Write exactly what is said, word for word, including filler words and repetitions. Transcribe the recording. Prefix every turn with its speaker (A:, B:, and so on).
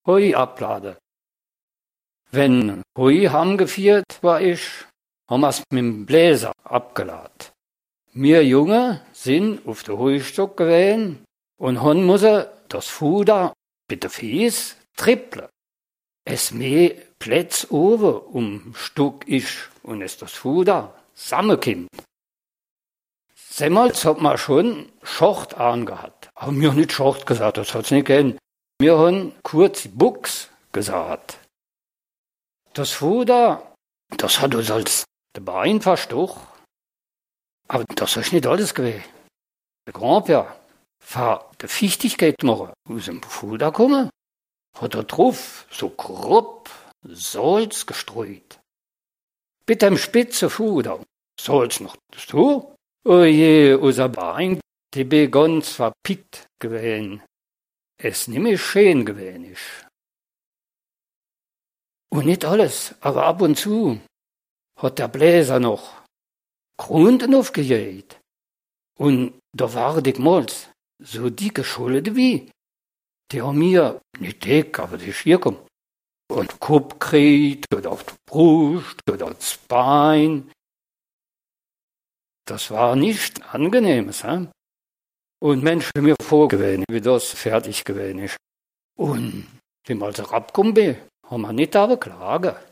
A: Heu abladen. Wenn Heu heimgeführt war ich, haben wir's mit dem Bläser abgeladen. Wir Junge sind auf der Heustock gewesen und haben müssen das Fuder mit den Fies trippeln. Es mehr Plätz oben um Stück ist und es das Fuder zusammenkommt. Semmals hat man schon Schocht angehabt. Aber wir haben nicht Schocht gesagt, das hat's nicht gegeben. Wir haben kurz Buchs gesagt. Das Fuder, das hat uns als der Bein verstochen. Aber das ist nicht alles gewesen. Der Grandpère, für die Fichtigkeit machen, aus dem Fuder kommen, hat er drauf so grob Salz gestreut. Mit dem spitzen Fuder. Salz noch dazu. Oh je, unser Bein, die bin ganz verpickt gewesen. Es nicht mehr schön gewesen ist. Und nicht alles, aber ab und zu hat der Bläser noch Gründen aufgejäht. Und da waren die Malz so dicke Schulden wie. Die haben mir, nicht dick, aber die Schirken. Und Kopf gekriegt, oder auf die Brust, oder das Bein. Das war nicht angenehmes, he? Und Menschen mir vorgewähnt, wie das fertig gewesen ist. Und wie mal so abgekommen bin, haben wir nicht aber klagen.